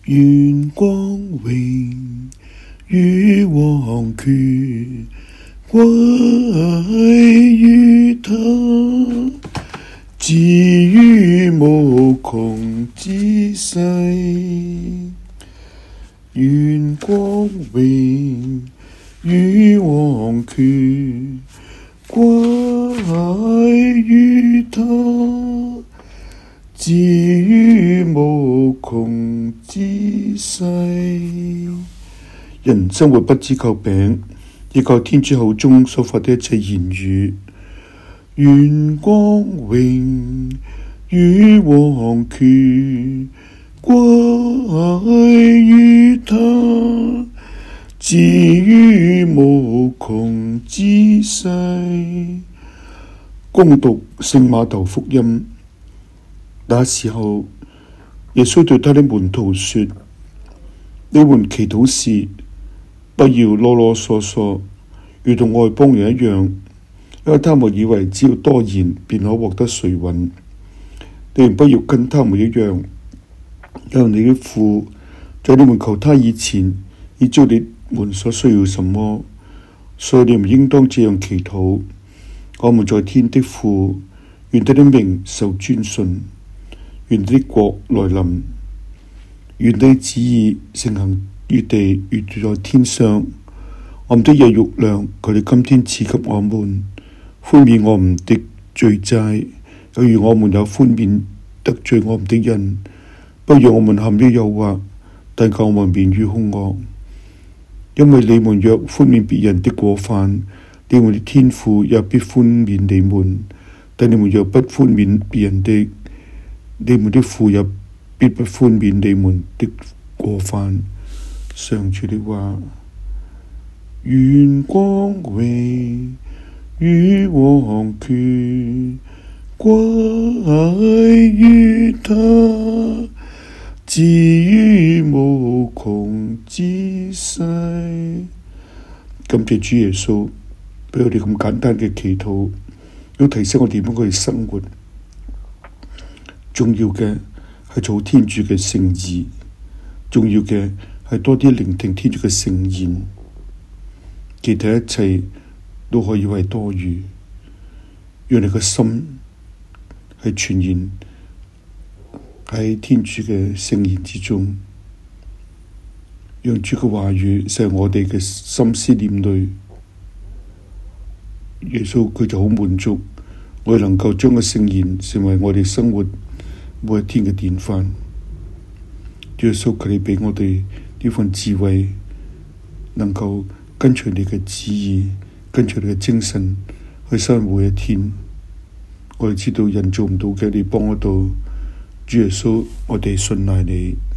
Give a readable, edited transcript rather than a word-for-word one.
願光榮與王權歸於他，自於無窮之世。願光榮與王權歸於他，自於無窮之世。人生活不只靠餅，亦靠天主口中所發的一切言語。願光榮與王權歸於他，自於無窮之世。恭讀聖馬竇福音。那時候，耶穌對他的門徒說：你們祈禱時，不要囉囉嗦嗦，如同外邦人一樣，因為他們以為只要多言便可獲得垂允。你們不要跟他們一樣，因為你的父在你們求他以前，已知道你們所需要什麼，所以你們應當這樣祈禱：我們在天的父，願你的名受尊崇，願你的國來臨，願你的旨意承行於地如在天上。我們的日用量，求你今天賜給我們，寬免我們的罪債，有如我們有寬免得罪我們的人，不讓我們陷於誘惑，但救我們免於兇惡。因為你們若寬免別人的過犯，你們的天父也必寬免你們；但你們若不寬免別人的，你們的父也必不寬免你們的過犯。上主的話。願光榮與王權歸於他，自於無窮之世。感謝主耶穌俾我哋咁簡單嘅祈禱，要提醒我哋點樣去生活。重要嘅係做天主嘅聖義，重要嘅係多啲聆聽天主嘅聖言，其他一切都可以為多餘。讓你個心係全然喺天主嘅聖言之中，讓主嘅話語成為我哋嘅心思念慮。耶穌佢就好滿足，我哋能夠將個聖言成為我哋生活每一天嘅典範。耶穌佢哋畀我哋呢份智慧，能夠跟隨你嘅旨意，跟隨你嘅精神去生活每一天。我哋知道人做唔到嘅，你幫得到。主耶穌，我哋信賴你。